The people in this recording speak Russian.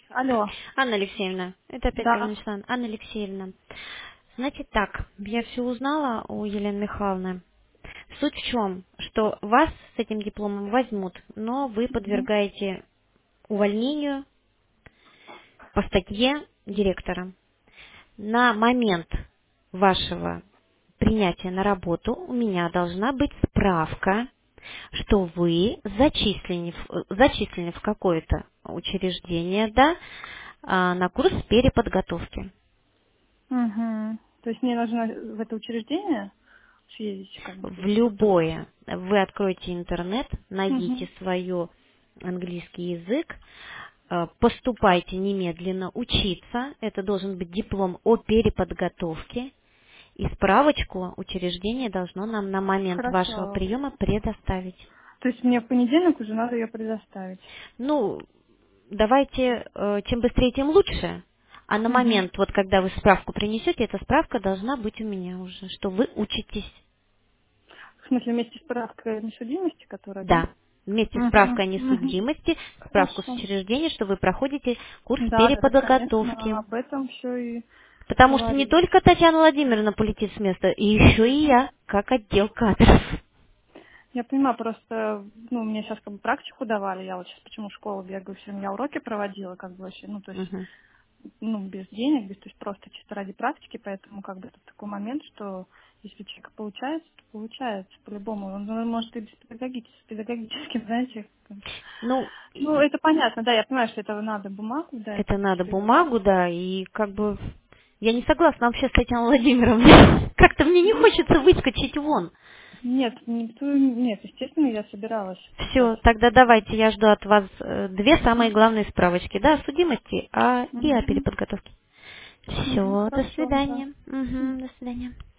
Алло. Анна Алексеевна, это опять Да. Гаганштан. Анна Алексеевна, значит так, я все узнала у Елены Михайловны. Суть в чем, что вас с этим дипломом возьмут, но вы Мгм. подвергаете увольнению по статье директора. На момент вашего принятия на работу у меня должна быть справка, что вы зачислены в какое-то учреждение, да, на курс переподготовки. Мгм. То есть мне нужно в это учреждение съездить, как бы В получается. любое. Вы откроете интернет, найдите Мгм. свой английский язык, поступайте немедленно учиться. Это должен быть диплом о переподготовке. И справочку учреждение должно нам на момент вашего Хорошо. приема предоставить. То есть мне в понедельник уже надо ее предоставить. Ну, давайте, чем быстрее, тем лучше. А на Мгм. момент, вот когда вы справку принесете, эта справка должна быть у меня уже, что вы учитесь. В смысле, вместе с справкой несудимости, которая, да? Да, вместе с Мгм. справкой о Мгм. несудимости, справку с Хорошо. учреждения, что вы проходите курс Да, да, да, конечно. переподготовки. Об этом все и Потому что не говорилось. только Татьяна Владимировна полетит с места, и еще и я, как отдел кадров. Я понимаю, просто, ну, мне сейчас как бы практику давали, я вот сейчас почему в школу бегаю, все, я уроки проводила, как бы вообще, ну, то есть Мгм. ну, без денег, без, то есть просто чисто ради практики, поэтому как бы тут такой момент, что если у человека получается, то получается по-любому. Он может и без с педагогическим, знаете. Ну, Ну, это понятно, да, я понимаю, что это надо бумагу, да, это надо передавать. бумагу, да, и как бы я не согласна вообще с Татьяной Владимировной. Как-то мне не хочется выскочить вон. Нет, нет, естественно, я собиралась писать. Все, тогда давайте, я жду от вас две самые главные справочки, да, о судимости и о Угу. переподготовке. Угу. Все, до Хорошо, да. свидания. Мгм, до свидания.